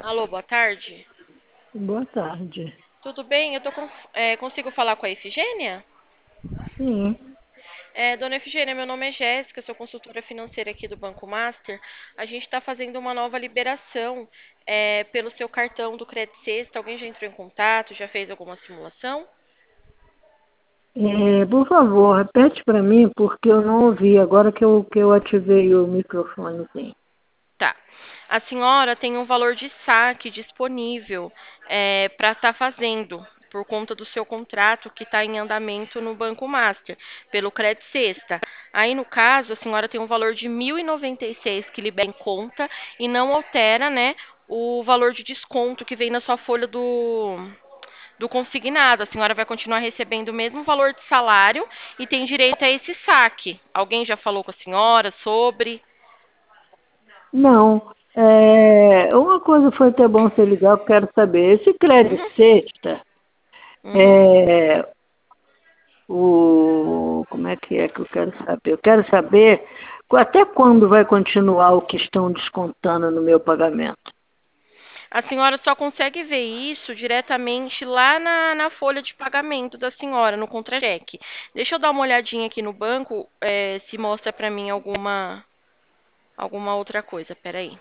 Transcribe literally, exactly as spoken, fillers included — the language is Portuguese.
Alô, boa tarde. Boa tarde. Tudo bem? Eu tô com, é, consigo falar com a Efigênia? Sim. É, dona Efigênia, meu nome é Jéssica, sou consultora financeira aqui do Banco Master. A gente está fazendo uma nova liberação é, pelo seu cartão do Credit Sexta. Alguém já entrou em contato? Já fez alguma simulação? É, por favor, repete para mim, porque eu não ouvi agora que eu, que eu ativei o microfone. Sim. Tá. A senhora tem um valor de saque disponível para estar fazendo, por conta do seu contrato que está em andamento no Banco Master, pelo Credit Sexta. Aí, no caso, a senhora tem um valor de mil e noventa e seis que libera em conta e não altera, né, o valor de desconto que vem na sua folha do, do consignado. A senhora vai continuar recebendo o mesmo valor de salário e tem direito a esse saque. Alguém já falou com a senhora sobre? Não, é, uma coisa foi até bom você ligar, eu quero saber. Esse crédito Uhum, sexta, uhum. é, o, como é que é que eu quero saber? Eu quero saber até quando vai continuar o que estão descontando no meu pagamento. A senhora só consegue ver isso diretamente lá na, na folha de pagamento da senhora, no contra-cheque. Deixa eu dar uma olhadinha aqui no banco, eh, se mostra para mim alguma, alguma outra coisa. Peraí.